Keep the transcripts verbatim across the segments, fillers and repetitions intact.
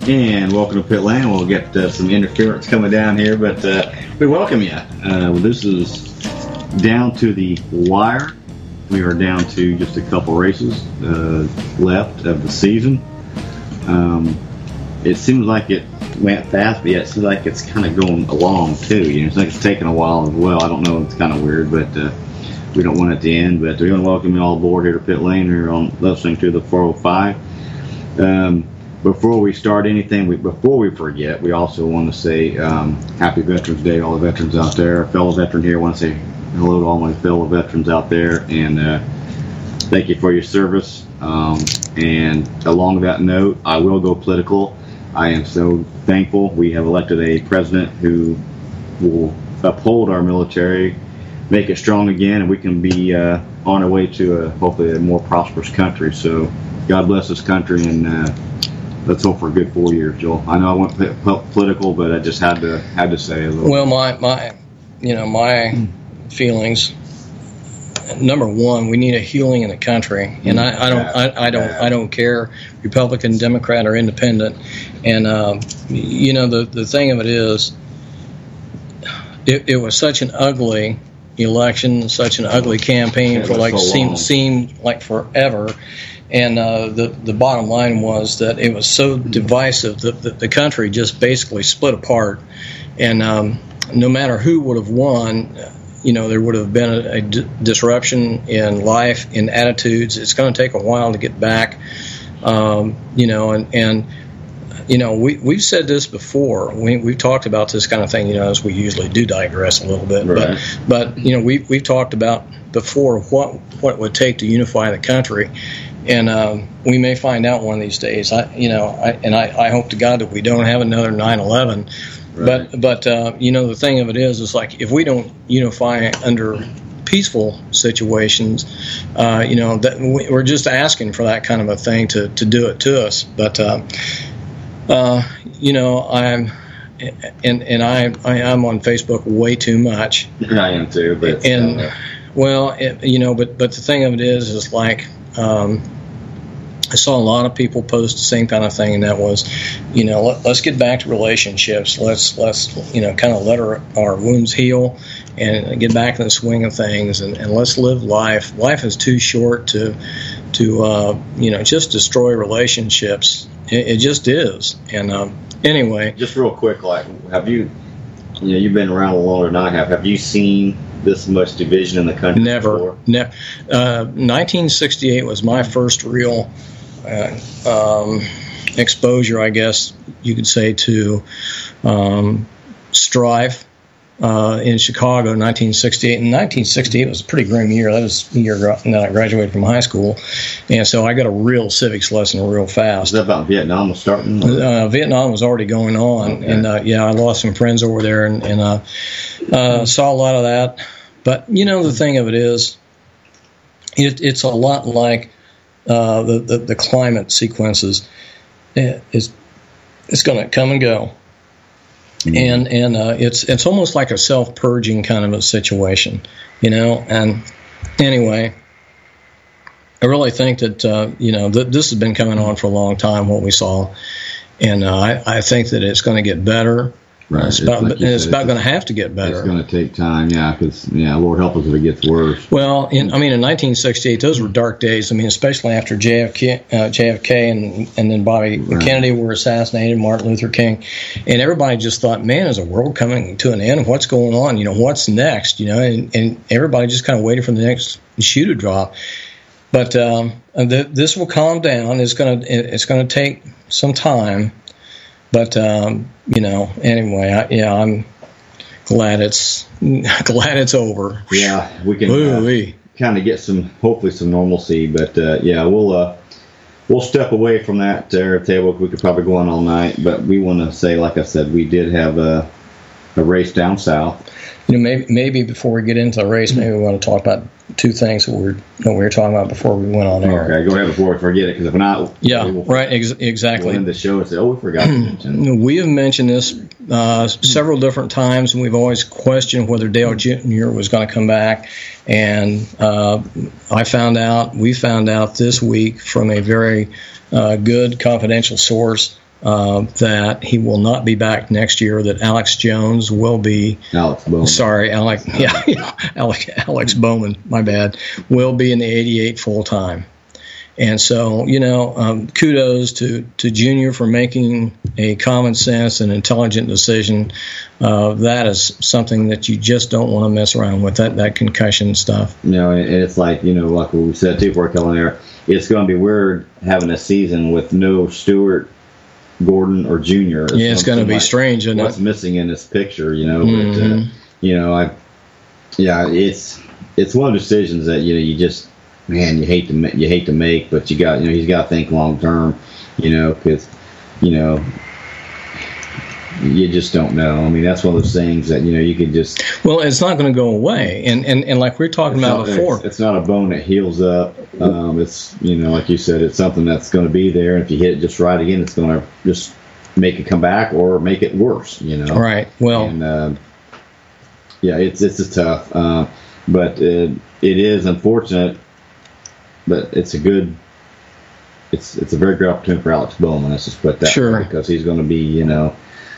And welcome to Pit Lane. We'll get uh, some interference coming down here, but uh, we welcome you. Uh, this is down to the wire. We are down to just a couple races uh, left of the season. Um, it seems like it went fast, but yet it seems like it's kind of going along too. You know, it's like it's taking a while as well. I don't know. It's kind of weird, but uh, we don't want it to end. But we want to welcome you all aboard here to Pit Lane. Here on listening to the four oh five. Um, Before we start anything, we, before we forget, we also want to say um, Happy Veterans Day to all the veterans out there. A fellow veteran here, I want to say hello to all my fellow veterans out there, and uh, thank you for your service. Um, and along that note, I will go political. I am so thankful we have elected a president who will uphold our military, make it strong again, and we can be uh, on our way to a, hopefully a more prosperous country. So God bless this country, and uh, let's hope for a good four years, Joel. I know I went p- p- political, but I just had to had to say a little. Well, my my, you know, my feelings. Number one, we need a healing in the country, and I, I don't, I, I don't, I don't care, Republican, Democrat, or Independent. And uh, you know, the the thing of it is, it, it was such an ugly election, such an ugly campaign for like so seemed seemed like forever. And uh, the the bottom line was that it was so divisive that the, the country just basically split apart. And um, no matter who would have won, you know, there would have been a, a d- disruption in life, in attitudes. It's going to take a while to get back, um, you know, and, and you know, we, we've said this before. We, we've talked about this kind of thing, you know, as we usually do digress a little bit. Right. But, but, you know, we, we've talked about before what, what it would take to unify the country. And um, we may find out one of these days. I, you know, I, and I, I hope to God that we don't have another nine eleven. Right. But, but uh, you know, the thing of it is, is like if we don't unify under peaceful situations, uh, you know, that we, we're just asking for that kind of a thing to, to do it to us. But, uh, uh, you know, I'm, and and I, I am on Facebook way too much. I am too. But and uh, well, it, you know, but but the thing of it is, is like. Um, I saw a lot of people post the same kind of thing, and that was, you know, let, let's get back to relationships. Let's, let's you know, kind of let our, our wounds heal and get back in the swing of things, and, and let's live life. Life is too short to, to uh, you know, just destroy relationships. It, it just is. And um, anyway. Just real quick, like, have you, you know, you've been around a longer than I have. Have you seen this much division in the country Never. before? Never. Uh, nineteen sixty-eight was my first real uh, um, exposure, I guess you could say, to um, strife uh, in Chicago in nineteen sixty-eight. And nineteen sixty-eight was a pretty grim year. That was the year that I graduated from high school. And so I got a real civics lesson real fast. Is that about Vietnam was starting? Uh, Vietnam was already going on. Okay. And, uh, yeah, I lost some friends over there and, and uh, uh, saw a lot of that. But, you know, the thing of it is, it, it's a lot like uh, the, the, the climate sequences. It, it's it's going to come and go. Mm-hmm. And and uh, it's it's almost like a self-purging kind of a situation, you know. And anyway, I really think that, uh, you know, th- this has been coming on for a long time, what we saw. And uh, I, I think that it's going to get better. Right. It's about, like and it's said, about it's, going to have to get better. It's going to take time, yeah, because, yeah, Lord help us if it gets worse. Well, in, I mean, in nineteen sixty-eight, those were dark days. I mean, especially after J F K, uh, J F K and, and then Bobby right. Kennedy were assassinated, Martin Luther King. And everybody just thought, man, is the world coming to an end? What's going on? You know, what's next? You know, and, and everybody just kind of waited for the next shoe to drop. But um, the, this will calm down. It's going to it's going to take some time. But, um, you know, anyway, I, yeah, I'm glad it's glad it's over. Yeah, we can uh, kind of get some, hopefully some normalcy. But, uh, yeah, we'll uh, we'll step away from that uh, table. We could probably go on all night. But we want to say, like I said, we did have a, a race down south. You know, maybe maybe before we get into the race, maybe we want to talk about two things that we were that we were talking about before we went on air. Okay, go ahead before we forget it, because if not, yeah, we will, right, ex- exactly. We'll end the show and say, oh, we forgot to mention. We have mentioned this uh, several different times, and we've always questioned whether Dale Junior was going to come back. And uh, I found out, we found out this week from a very uh, good confidential source uh, that he will not be back next year. That Alex Jones will be. Alex Bowman. Sorry, Alex. Yeah, yeah Alex, Alex Bowman. My bad. Will be in the eighty-eight full time. And so, you know, um, kudos to, to Junior for making a common sense and intelligent decision. Uh, that is something that you just don't want to mess around with, that, that concussion stuff. You know, and it's like, you know, like we said too before coming there, it's going to be weird having a season with no Stewart, Gordon, or Junior It's yeah, it's going to be like strange, isn't what's it? missing in this picture, you know. Mm-hmm. But, uh, you know, I, yeah, it's it's one of the decisions that, you know, you just, man, you hate to you hate to make, but you got, you know, he's got to think long term, you know, because, you know, you just don't know. I mean, that's one of those things that, you know, you could just. Well, it's not going to go away, and and, and like we were talking about not, before, it's, it's not a bone that heals up. Um, it's, you know, like you said, it's something that's going to be there, and if you hit it just right again, it's going to just make it come back or make it worse, you know. Right. Well. And uh, yeah, it's it's a tough, uh, but it, it is unfortunate. But it's a good, it's it's a very good opportunity for Alex Bowman. Let's just put that sure. way, because he's going to be, you know,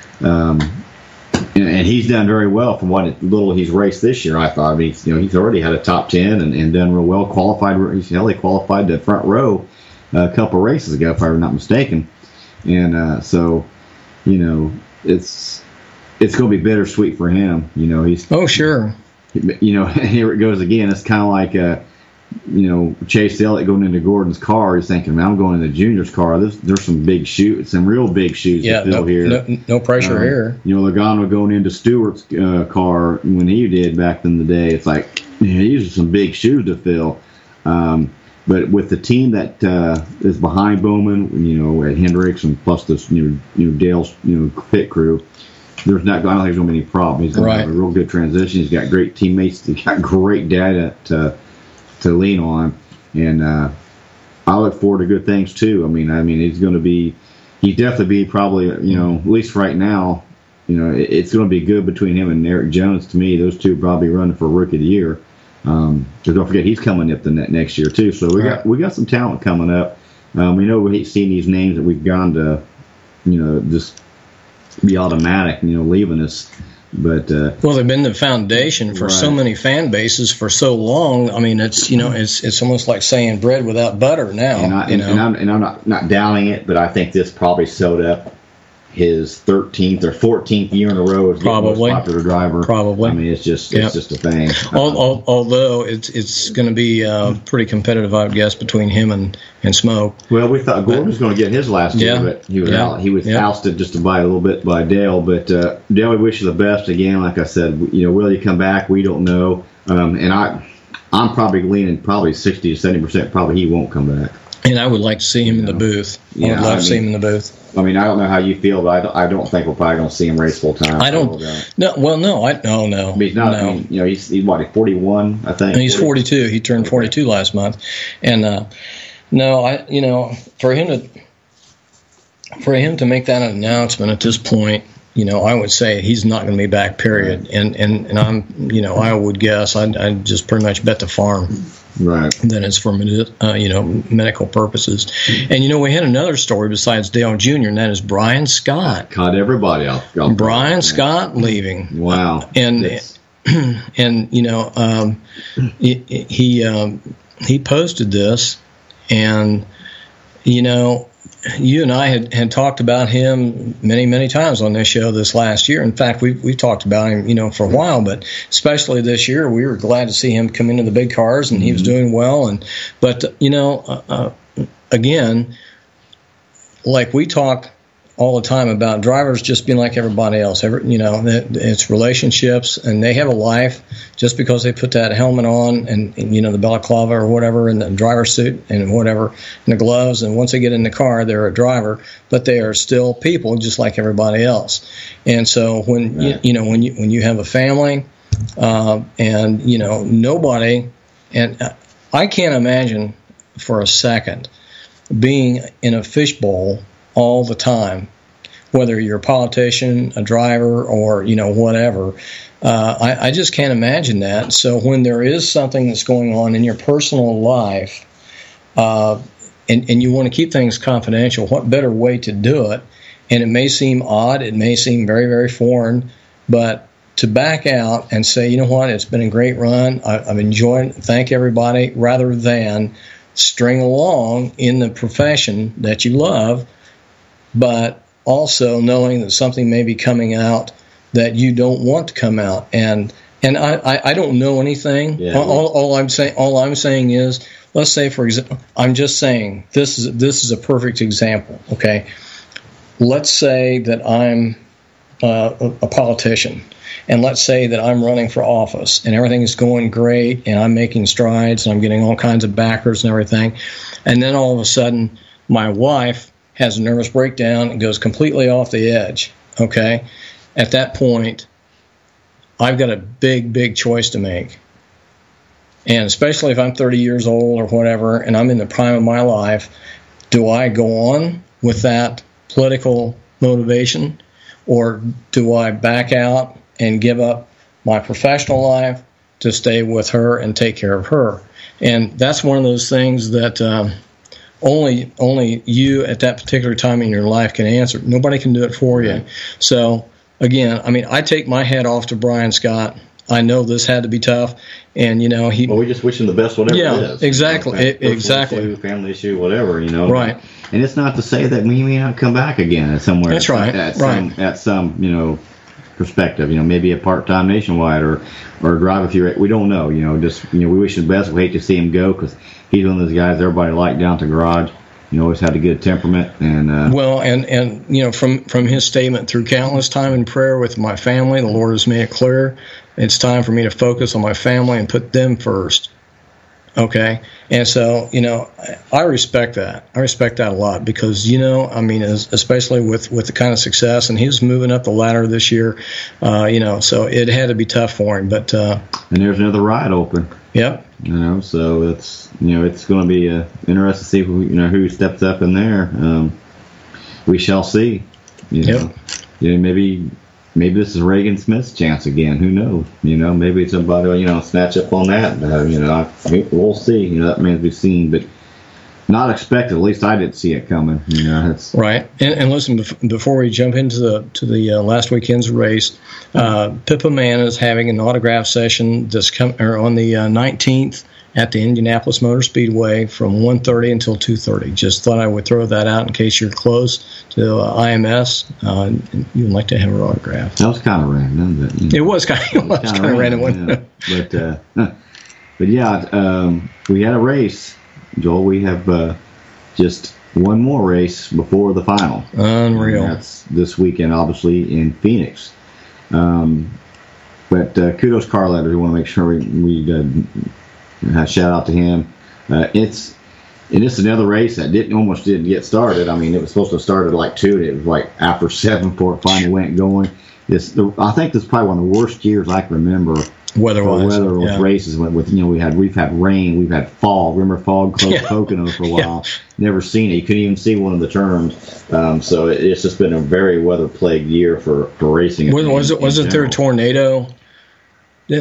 um, and, and he's done very well from what it, little he's raced this year. I thought, I mean, you know, he's already had a top ten and, and done real well. Qualified, he's hell, he qualified the front row a couple races ago, if I'm not mistaken. And uh, so, you know, it's it's going to be bittersweet for him. You know, he's oh sure. You know, here it goes again. It's kind of like a. You know, Chase Elliott going into Gordon's car, he's thinking, man, I'm going into Junior's car. There's, there's some big shoes, some real big shoes yeah, to fill no, here. No, no pressure um, here. You know, Logano going into Stewart's uh, car when he did back in the day. It's like, you know, these are some big shoes to fill. Um, but with the team that uh, is behind Bowman, you know, at Hendricks and plus this, you know, you know Dale's, you know, pit crew, there's not, I don't think there's going to be any problem. He's going right. to have a real good transition. He's got great teammates. He's got great data to to lean on, and uh, I look forward to good things too. I mean, I mean, he's going to be, he definitely be probably, you know, at least right now, you know, it, it's going to be good between him and Eric Jones. To me, those two probably running for Rookie of the Year. Um, because don't forget, he's coming up the net next year too. So we right. got we got some talent coming up. Um, we know we've seen these names that we've gone to, you know, just be automatic, you know, leaving us. But uh, well, they've been the foundation for right. so many fan bases for so long. I mean, it's you know, it's it's almost like saying bread without butter now. And, I, you and, know? and I'm and I'm not, not downing it, but I think this probably sewed up his thirteenth or fourteenth year in a row as the most popular driver. Probably. I mean, it's just yep. it's just a thing. Al, al, although it's it's going to be uh, pretty competitive, I guess, between him and, and Smoke. Well, we thought Gordon was going to get his last yeah. year, but he was yeah. out. He was yeah. ousted just by a little bit by Dale. But uh, Dale, we wish you the best again. Like I said, you know, will he come back? We don't know. Um, and I, I'm probably leaning probably sixty to seventy percent. Probably he won't come back. And I would like to see him you in know. the booth. I yeah, would love I to see mean, him in the booth. I mean, I don't know how you feel, but I don't, I don't think we're probably going to see him race full time. I don't. No, well, no, I no, no. I mean, he's not. No. I mean, you know, he's, he's what, forty-one, I think. And he's forty-two. He turned forty-two last month, and uh, no, I, you know, for him to, for him to make that announcement at this point, you know, I would say he's not going to be back. Period. Right. And and and I'm, you know, I would guess I'd, I'd just pretty much bet the farm. Right. That it's for uh, you know medical purposes. And you know we had another story besides Dale Junior and that is Brian Scott. Caught everybody off. off Brian off, Scott leaving. Wow. And it's... and you know um, he he, um, he posted this, and you know you and I had, had talked about him many, many times on this show this last year. In fact, we've, we've talked about him, you know, for a while, but especially this year, we were glad to see him come into the big cars, and he was doing well. And but, you know, uh, uh, again, like we talk all the time about drivers just being like everybody else. Every, you know, it's relationships, and they have a life just because they put that helmet on and, and you know, the balaclava or whatever, and the driver's suit and whatever, and the gloves. And once they get in the car, they're a driver, but they are still people just like everybody else. And so when, right. you, you know, when you, when you have a family, uh, and, you know, nobody, and I can't imagine for a second being in a fishbowl all the time, whether you're a politician, a driver, or, you know, whatever. Uh, I, I just can't imagine that. So when there is something that's going on in your personal life, uh, and, and you want to keep things confidential, what better way to do it and it may seem odd, it may seem very, very foreign, but to back out and say, you know what, it's been a great run, I, I've enjoyed it, thank everybody, rather than string along in the profession that you love, but also knowing that something may be coming out that you don't want to come out. And and I, I, I don't know anything. Yeah. All, all I'm saying all I'm saying is, let's say, for example, I'm just saying this is this is a perfect example. Okay, let's say that I'm uh, a, a politician, and let's say that I'm running for office, and everything is going great, and I'm making strides, and I'm getting all kinds of backers and everything, and then all of a sudden, my wife has a nervous breakdown and goes completely off the edge. Okay, at that point, I've got a big, big choice to make. And especially if I'm thirty years old or whatever, and I'm in the prime of my life, do I go on with that political motivation, or do I back out and give up my professional life to stay with her and take care of her? And that's one of those things that um, only only you at that particular time in your life can answer. Nobody can do it for you. So, again, I mean, I take my hat off to Brian Scott. I know this had to be tough, and you know he. Well, we just wish him the best, whatever yeah, it is. exactly, You know, it, exactly. Issue, family issue, whatever, you know. Right. And it's not to say that we may not come back again at somewhere. That's right. At right. some, at some, you know, perspective. You know, maybe a part-time Nationwide or or drive a few. We don't know. You know, just you know, we wish him the best. We hate to see him go because he's one of those guys everybody liked down to garage. You know, always had a good temperament, and uh, well, and and you know, from from his statement, through countless time in prayer with my family, the Lord has made it clear it's time for me to focus on my family and put them first. Okay, and so you know, I respect that. I respect that a lot because you know, I mean, as, especially with with the kind of success, and he was moving up the ladder this year, uh, you know, so it had to be tough for him. But uh, and there's another ride open. Yep. You know, so it's you know it's going to be uh, interesting to see who you know who steps up in there. Um, we shall see. You know, yep. you know, maybe maybe this is Reagan Smith's chance again. Who knows? You know, maybe somebody will, you know snatch up on that. Uh, you know, I, we'll see. You know, that remains to be seen, but not expected. At least I didn't see it coming. You know, it's right. And, and listen, before we jump into the to the uh, last weekend's race, uh, Pippa Mann is having an autograph session this com- or on the uh, nineteenth at the Indianapolis Motor Speedway from one thirty until two thirty. Just thought I would throw that out in case you're close to uh, I M S uh, and you'd like to have her autograph. That was kind of random. But, you know, it was kind of, it was kind of random. random yeah. But uh, but yeah, um, we had a race. Joel, we have uh, just one more race before the final. Unreal. And that's this weekend, obviously, in Phoenix. Um, but uh, kudos, Carl Leonard. We want to make sure we, we uh, shout out to him. Uh, it's and it's another race that didn't almost didn't get started. I mean, it was supposed to have started at like two, and it was like after seven before it finally went going. This, the, I think this is probably one of the worst years I can remember. Weather-wise, weather with yeah. races with, with you know we had we've had rain, we've had fog. Remember fog closed yeah. Pocono for a while. Yeah. Never seen it. You couldn't even see one of the turns. Um, so it, it's just been a very weather plagued year for, for racing. Was, was it wasn't there a tornado? Yeah.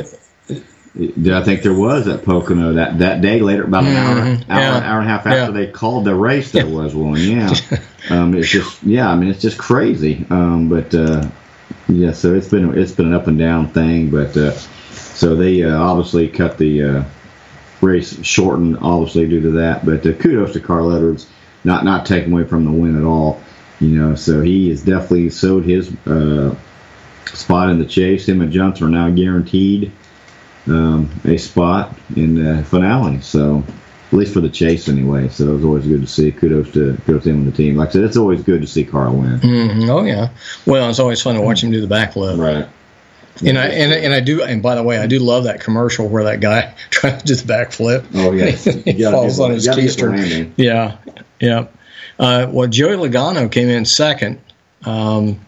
Did I think there was at Pocono that, that day later about an hour, mm-hmm. hour, yeah. hour and a half after yeah. they called the race there was one. Yeah, um, it's just yeah. I mean it's just crazy. Um, but uh, yeah, so it's been it's been an up and down thing, but. Uh, So they uh, obviously cut the uh, race shortened, obviously due to that. But uh, kudos to Carl Edwards, not not taking away from the win at all. You know, so he has definitely sowed his uh, spot in the chase. Him and Johnson are now guaranteed um, a spot in the finale. So at least for the chase anyway. So it was always good to see. Kudos to kudos to him and the team. Like I said, it's always good to see Carl win. Mm-hmm. Oh yeah. Well, it's always fun to watch him do the backflip. Right. And I and, and I do and by the way I do love that commercial where that guy trying to do the backflip. Oh yeah, he falls on his keister. Yeah, yeah. Uh, well, Joey Logano came in second. Um,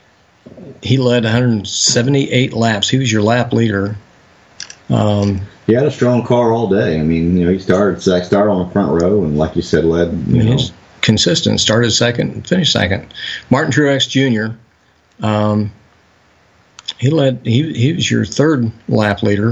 he led one hundred seventy-eight laps. He was your lap leader. Um, he had a strong car all day. I mean, you know, he started started on the front row and, like you said, led. You know. He's consistent. Started second and finished second. Martin Truex Junior Um, He led. He he was your third lap leader.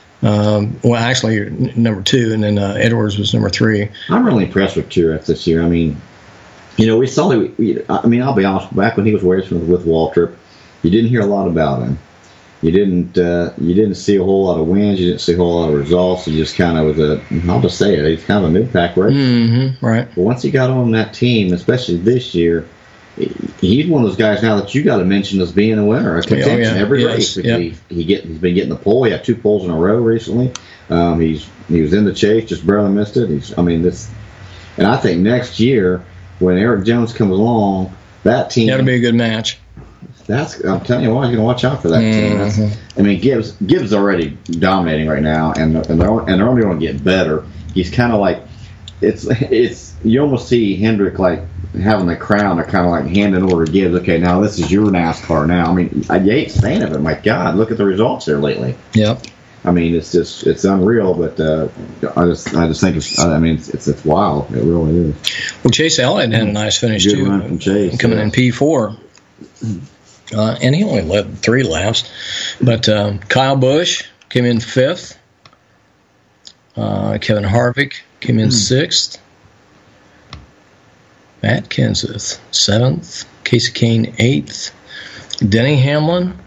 Um, well, actually, number two, and then uh, Edwards was number three. I'm really impressed with Truex this year. I mean, You know, we saw him. I mean, I'll be honest. Back when he was racing with Waltrip, you didn't hear a lot about him. You didn't. Uh, you didn't see a whole lot of wins. You didn't see a whole lot of results. You just kind of was a. I'll just say it. He's kind of a mid-pack racer. Mm-hmm, right. But once he got on that team, especially this year, he's one of those guys now that you got to mention as being a winner, a contention oh, yeah. every yes. race. Yep. He, he get, he's been getting the pole. He had two poles in a row recently. Um, he's he was in the chase, just barely missed it. He's. I mean this, and I think next year, when Eric Jones comes along, that team... That'll be a good match. That's. I'm telling you what, you're going to watch out for that mm-hmm. team. That's, I mean, Gibbs Gibbs is already dominating right now, and and they're, and they're only going to get better. He's kind of like... It's it's you almost see Hendrick like having the crown. They're kind of like handing over to Gibbs. Okay, now this is your NASCAR now. I mean, I hate saying it, but my God, look at the results there lately. Yep. I mean, it's just it's unreal, but uh, I just I just think it's I mean it's, it's it's wild. It really is. Well, Chase Elliott had a nice finish Good too, run from Chase, coming yeah. in P four, uh, and he only led three laps. But um, Kyle Busch came in fifth. Uh, Kevin Harvick came in sixth. Matt Kenseth seventh. Casey Kane eighth. Denny Hamlin.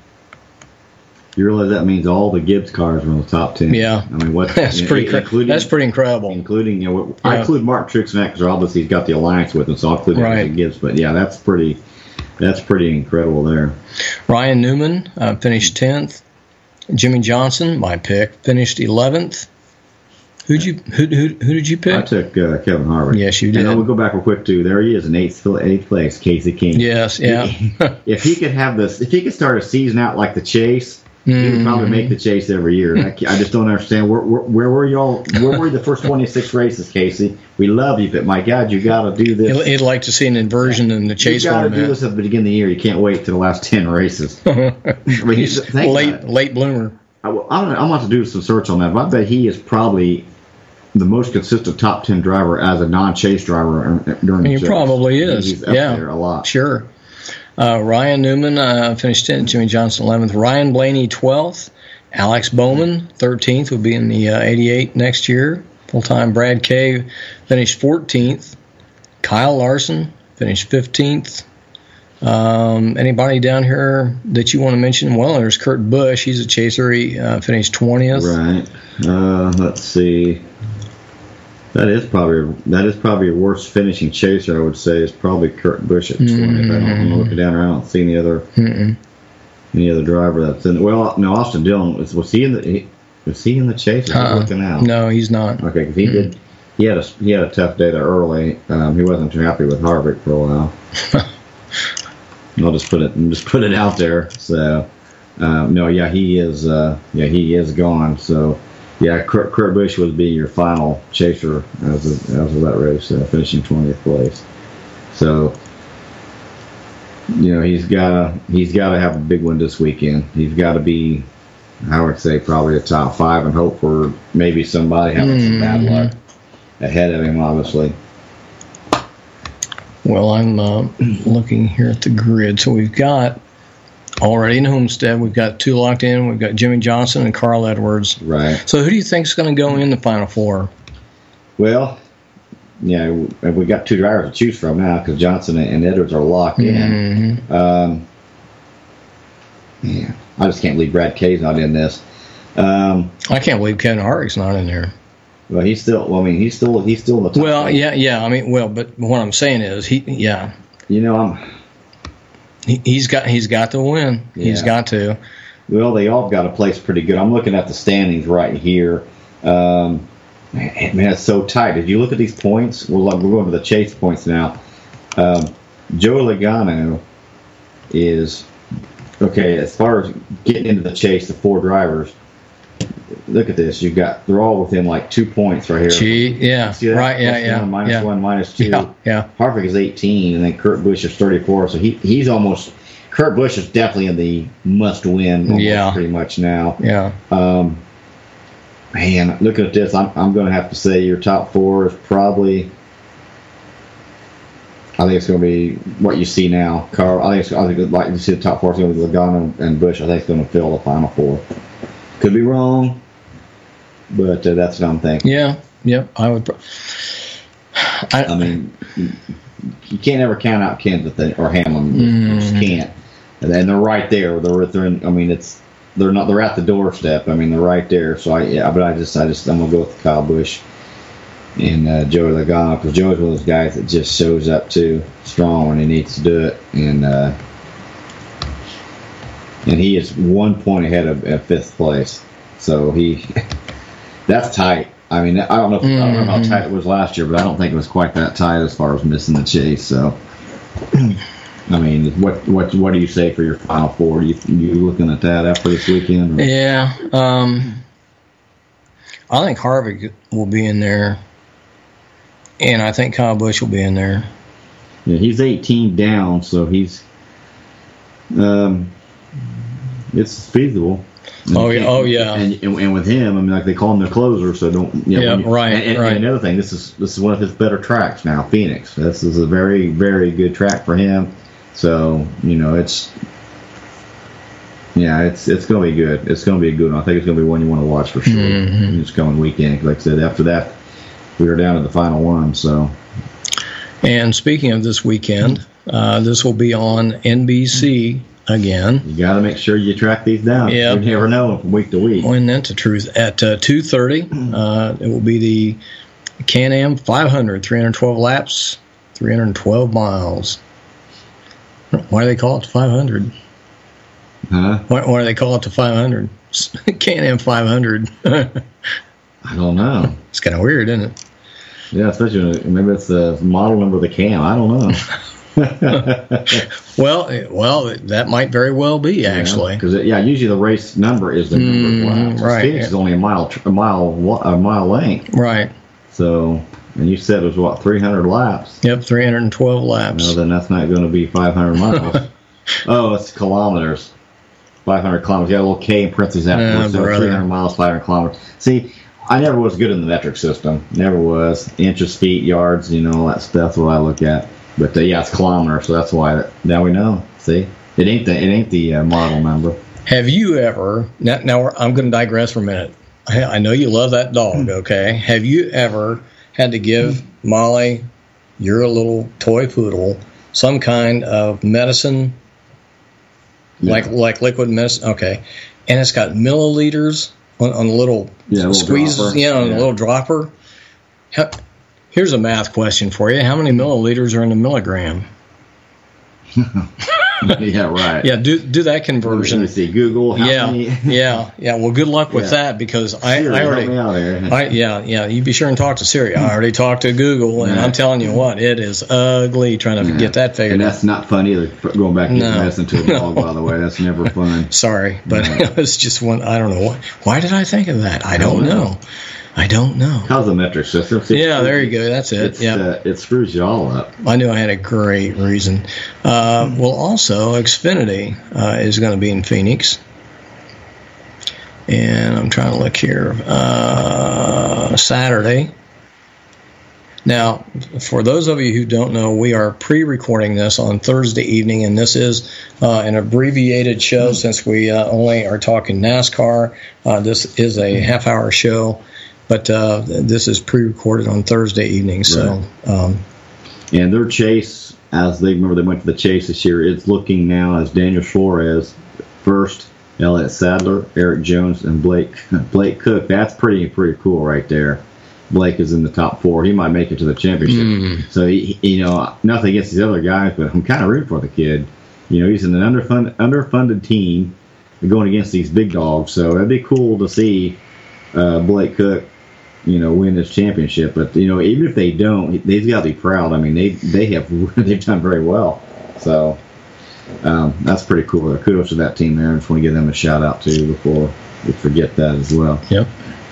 You realize that means all the Gibbs cars are in the top ten. Yeah, I mean, what that's you know, pretty. Including, that's pretty incredible. Including, you know, yeah. I include Mark Truex in that because obviously he's got the alliance with him, so I'll include right. him Gibbs. But yeah, that's pretty. That's pretty incredible there. Ryan Newman uh, finished tenth. Jimmy Johnson, my pick, finished eleventh. Who'd you who, who who did you pick? I took uh, Kevin Harvick. Yes, you did. And I would go back real quick too. There he is in eighth eighth place, Casey King. Yes, yeah. If he could have this, if he could start a season out like the Chase. Mm-hmm. He would probably make the Chase every year. I, I just don't understand. Where, where, where were y'all? Where were the first twenty-six races, Casey? We love you, but my God, you got to do this. He'd like to see an inversion in the Chase you got to format. do this at the beginning of the year. You can't wait till the last ten races. I mean, He's late, late bloomer. I, I'm, I'm about to do some search on that, but I bet he is probably the most consistent top ten driver as a non-Chase driver during the He Chase. probably is. He's up yeah, there a lot. Sure. Uh, Ryan Newman uh, finished tenth. Jimmy Johnson eleventh. Ryan Blaney twelfth. Alex Bowman, thirteenth, will be in the uh, eighty-eight next year. Full-time Brad Kay finished fourteenth. Kyle Larson finished fifteenth. Um, anybody down here that you want to mention? Well, there's Kurt Busch. He's a chaser. He uh, finished twentieth. Right. Uh, let's see. That is probably that is probably your worst finishing chaser. I would say is probably Kurt Busch at twentieth. Mm-hmm. I don't I'm looking down there. I don't see any other. Mm-mm. Any other driver that's in? Well, no, Austin Dillon was. Was he in the? He, was he in the chase? Or uh-uh. looking out? No, he's not. Okay, because he mm. did. He had a he had a tough day there early. Um, he wasn't too happy with Harvick for a while. I'll just put it just put it out there. So, um, no, yeah, he is. Uh, yeah, he is gone. So, yeah, Kurt, Kurt Busch would be your final chaser as of, as of that race, uh, finishing twentieth place. So. You know, he's got he's got to have a big one this weekend. He's got to be, I would say, probably a top five, and hope for maybe somebody having mm. some bad luck ahead of him, obviously. Well, I'm uh, looking here at the grid. So we've got already in Homestead, we've got two locked in. We've got Jimmy Johnson and Carl Edwards. Right. So who do you think is going to go in the Final Four? Well, yeah, we got two drivers to choose from now because Johnson and Edwards are locked in. Mm-hmm. Um, yeah, I just can't believe Brad Kay's not in this. Um, I can't believe Kevin Harvick's not in there. Well, he's still. Well, I mean, he's still. He's still in the top. Well, eight. yeah, yeah. I mean, well, but what I'm saying is, he, yeah. You know, I'm. He, he's got. He's got to win. Yeah. He's got to. Well, they all got a place pretty good. I'm looking at the standings right here. Um, Man, man, it's so tight. Did you look at these points? We're, we're going to the chase points now. Um, Joe Logano is, okay, as far as getting into the chase, the four drivers, look at this. You've got, they're all within like two points right here. Gee, yeah, See that? right, yeah, Plus yeah. One, minus yeah. one, minus two. Yeah, yeah. Harvick is eighteen, and then Kurt Busch is thirty-four. So he he's almost, Kurt Busch is definitely in the must-win yeah. pretty much now. Yeah. Um, Man, looking at this, I'm I'm going to have to say your top four is probably. I think it's going to be what you see now, Carl. I think it's, I think like you see the top four is going to be Logano and Busch. I think it's going to fill the final four. Could be wrong, but uh, that's what I'm thinking. Yeah, yeah, I would. I, I mean, you can't ever count out Kenseth or Hamlin. You Mm-hmm. just can't. And then they're right there. They're they're in, I mean, it's they're not they're at the doorstep. I mean, they're right there. So I yeah, but I just I just I'm gonna go with Kyle Busch and uh, Joey Logano, because Joey's one of those guys that just shows up too strong when he needs to do it, and uh, and he is one point ahead of, of fifth place. So he that's tight. I mean, I don't know. If, mm-hmm. I don't know how tight it was last year, but I don't think it was quite that tight as far as missing the chase. So, I mean, what what what do you say for your final four? Are you you looking at that after this weekend? Or? Yeah, um, I think Harvick will be in there, and I think Kyle Busch will be in there. Yeah, he's eighteen down, so he's um, it's feasible. And oh yeah, oh yeah. And, and, and with him, I mean, like they call him the closer, so don't. You know, yeah, you, right, and, and, right. And another thing, this is this is one of his better tracks now, Phoenix. This is a very very good track for him. So you know, it's yeah, it's it's going to be good. It's going to be a good one. I think it's going to be one you want to watch for sure. Mm-hmm. This coming weekend, like I said, after that, we are down to the final one. So. And speaking of this weekend, uh, this will be on N B C. Again, you got to make sure you track these down. Yeah, you never know from week to week. Well, and that's the truth. At uh, two thirty, uh, it will be the Can-Am five hundred, three hundred twelve laps, three hundred twelve miles. Why do they call it five hundred? Huh? Why, why do they call it the five hundred? Can-Am five hundred. I don't know. It's kind of weird, isn't it? Yeah, especially maybe it's the model number of the cam. I don't know. well, well, that might very well be actually, because yeah, yeah, usually the race number is the number mm, of laps. Right, Phoenix yeah. is only a mile, a mile, a mile length. Right. So, and you said it was what, three hundred laps? Yep, three hundred twelve laps. No, then that's not going to be five hundred miles. Oh, it's kilometers. five hundred kilometers. You got a little K in parentheses afterwards. Uh, so three hundred miles, five hundred kilometers. See, I never was good in the metric system. Never was. Inches, feet, yards, you know, all that stuff. That's what I look at. But uh, yeah, it's kilometers, so that's why. Now we know. See, it ain't the it ain't the uh, model number. Have you ever? Now, now I'm going to digress for a minute. I, I know you love that dog. Okay. Have you ever had to give Molly, your little toy poodle, some kind of medicine, Yeah. like like liquid medicine? Okay, and it's got milliliters on, on the little yeah, little squeezes, dropper. you know, on yeah. the little dropper. How, here's a math question for you: how many milliliters are in a milligram? Yeah, right. Yeah, do do that conversion. Let me see, Google. How yeah, many? yeah, yeah. Well, good luck with Yeah. that because I, Siri, I already. help me out there. I, yeah, yeah. You be sure and talk to Siri. I already talked to Google, and Yeah. I'm telling you what, it is ugly trying to Yeah. get that figured And out. that's not fun either. Going back and No. medicine to a dog, by the way, that's never fun. Sorry, but No. it's just one. I don't know. Why did I think of that? I don't don't know. know. I don't know. How's the metric system? It's, Yeah, there you go. That's it. It's, Yeah, uh, it screws you all up. I knew I had a great reason. Uh, well, also, Xfinity uh, is going to be in Phoenix. And I'm trying to look here. Uh, Saturday. Now, for those of you who don't know, we are pre-recording this on Thursday evening, and this is uh, an abbreviated show since we uh, only are talking NASCAR. Uh, this is a half-hour show, but uh, this is pre-recorded on Thursday evening. So, um, And their chase, as they remember, they went to the chase this year. It's looking now as Daniel Suarez first, Elliott Sadler, Eric Jones, and Blake Blake Cook. That's pretty pretty cool right there. Blake is in the top four. He might make it to the championship. Mm. So he, you know, nothing against these other guys, but I'm kind of rooting for the kid. You know, he's in an underfunded underfunded team going against these big dogs. So it'd be cool to see uh, Blake Cook, you know, win this championship. But you know, even if they don't, they've got to be proud. I mean, they they have they've done very well. So um, that's pretty cool. Kudos to that team there. I just want to give them a shout out too before we forget that as well. yep.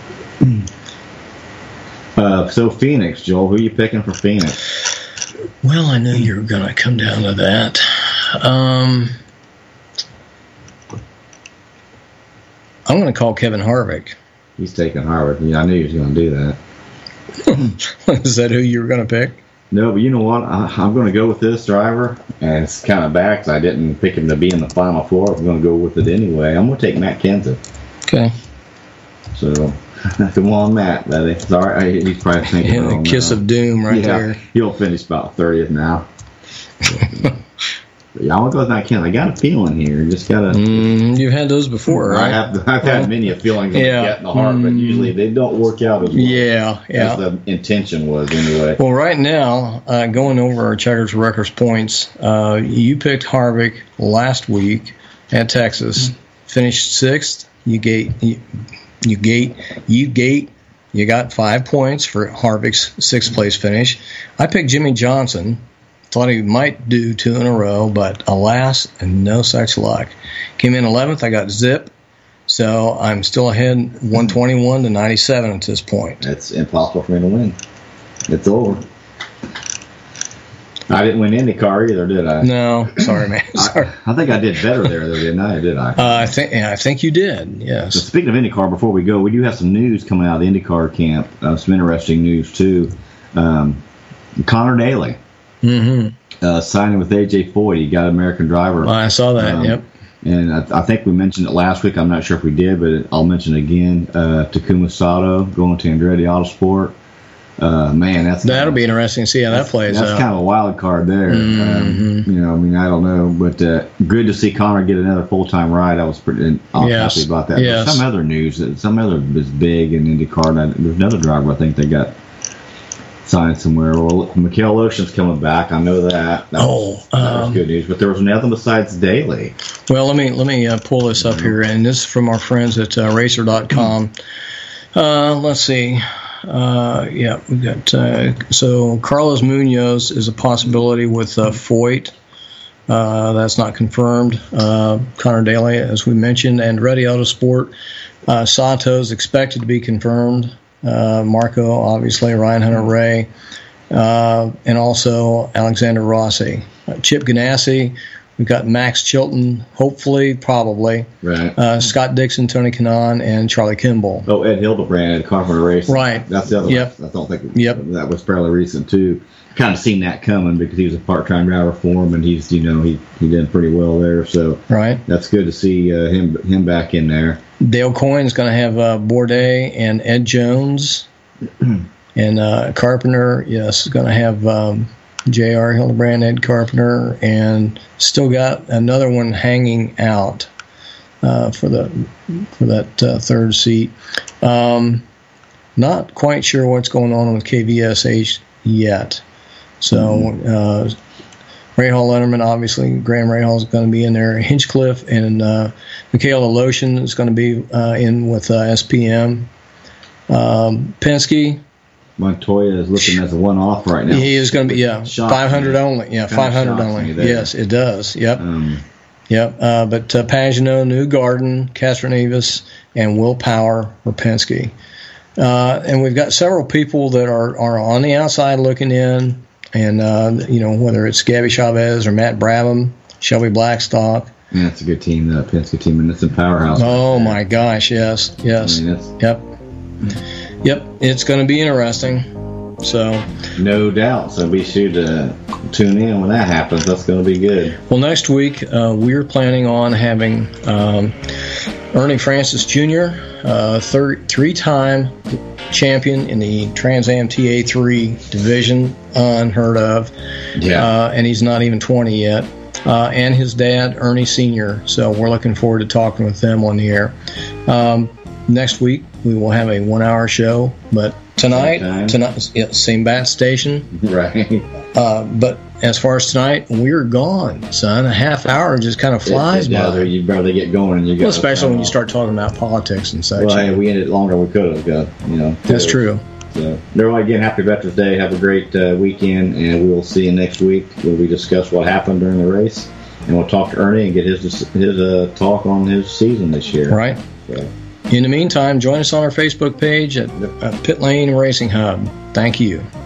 Uh, so Phoenix, Joel, who are you picking for Phoenix? Well, I knew you were going to come down to that. Um, I'm going to call Kevin Harvick. He's taking Harvick. Yeah, I knew he was going to do that. Is that who you were going to pick? No, but you know what? I, I'm going to go with this driver, and it's kind of back 'cause I didn't pick him to be in the final four. I'm going to go with it anyway. I'm going to take Matt Kenseth. Okay. So Come on, Matt, buddy. Sorry, he's probably thinking. Yeah, oh, kiss no. of doom right yeah, there. He'll finish about thirtieth now. Yeah, I'll go with that. I got a feeling here. Just gotta. Mm, you've had those before, right? I have. I've had many a feelings yeah. get in the heart, but usually they don't work out as well yeah, yeah. as the intention was anyway. Well, right now, uh, going over our Checkers Records points, uh, you picked Harvick last week at Texas, mm-hmm. finished sixth. You gate, you, you gate, you gate. You got five points for Harvick's sixth place finish. I picked Jimmy Johnson. Thought he might do two in a row, but alas, no such luck. Came in eleventh. I got Zip, so I'm still ahead one twenty-one to ninety-seven at this point. It's impossible for me to win. It's over. I didn't win IndyCar either, did I? No, sorry, man. Sorry. I, I think I did better there, though, didn't I? Did I? Uh, I think yeah, I think you did. Yes. But speaking of IndyCar, before we go, we do have some news coming out of the IndyCar camp. Uh, some interesting news too. Um, Connor Daly. Mm-hmm. Uh, signing with A J Foyt. He got American Driver. Well, I saw that, um, yep. And I, I think we mentioned it last week. I'm not sure if we did, but I'll mention it again. Uh, Takuma Sato going to Andretti Autosport. Uh, man, that's that'll be interesting to see how that plays that's out. That's kind of a wild card there. Mm-hmm. Um, you know, I mean, I don't know, but uh, good to see Connor get another full-time ride. I was pretty I was yes. happy about that. Yes. Some other news, that some other is big in IndyCar. There's another driver I think they got signed somewhere. Well, Mikael Ocean's coming back. I know that. That oh, was, that um, was good news. But there was nothing besides Daly. Well, let me let me uh, pull this up here, and this is from our friends at uh, Racer dot com. Uh, let's see. Uh, yeah, we got uh, so Carlos Munoz is a possibility with uh, Foyt. Uh, that's not confirmed. Uh, Connor Daly, as we mentioned, and Andretti Autosport. Uh, Sato is expected to be confirmed. Uh, Marco, obviously, Ryan Hunter-Ray, uh, and also Alexander Rossi. Uh, Chip Ganassi, we've got Max Chilton, hopefully, probably. Right. Uh, Scott Dixon, Tony Kanaan, and Charlie Kimball. Oh, Ed Hildebrand at Carpenter Racing. Right. That's the other yep. one. I don't think yep. that was fairly recent, too. Kind of seen that coming because he was a part-time driver for him, and he's, you know, he, he did pretty well there. So right. That's good to see uh, him him back in there. Dale Coyne's going to have uh, Bourdais and Ed Jones. And uh, Carpenter, yes, is going to have um, J R Hildebrand, Ed Carpenter, and still got another one hanging out uh, for the for that uh, third seat. Um, not quite sure what's going on with K V S H yet. So uh, Ray Hall Letterman, obviously, Graham Rahal is going to be in there. Hinchcliffe and uh, Michaela Lotion is going to be uh, in with uh, S P M. Um, Penske. Montoya is looking as a one-off right now. He is going to be, yeah, Shocks five hundred me. only. Yeah, Kinda five hundred shocks only. me there. Yes, it does. Yep. Um, yep. Uh, but uh, Pagano, New Garden, Castroneves, and Will Power for Penske. Uh, and we've got several people that are, are on the outside looking in. And, uh, you know, whether it's Gabby Chavez or Matt Brabham, Shelby Blackstock. Yeah, it's a good team, the Penske team, and it's a powerhouse. Oh, my gosh, yes, yes. I mean, yep. Yep, it's going to be interesting. So, no doubt. So be sure to tune in when that happens. That's going to be good. Well, next week uh, we're planning on having um, Ernie Francis Junior, uh, third, three-time champion in the Trans Am T A three division, unheard of. Yeah. Uh, and he's not even twenty yet. Uh, and his dad, Ernie Senior So we're looking forward to talking with them on the air. Um, next week we will have a one-hour show, but tonight, Same tonight, yeah, same bat station. Right. Uh, but as far as tonight, we're gone, son. A half hour just kind of flies yeah, by. you barely get going, and you Well, go. especially when you start talking about politics and such. Well, hey, we ended longer than we could have. Got, you know. That's true. So, everyone, again, happy Veterans Day. Have a great uh, weekend, and we will see you next week where we discuss what happened during the race, and we'll talk to Ernie and get his his uh, talk on his season this year. Right. So. In the meantime, join us on our Facebook page at uh, Pit Lane Racing Hub. Thank you.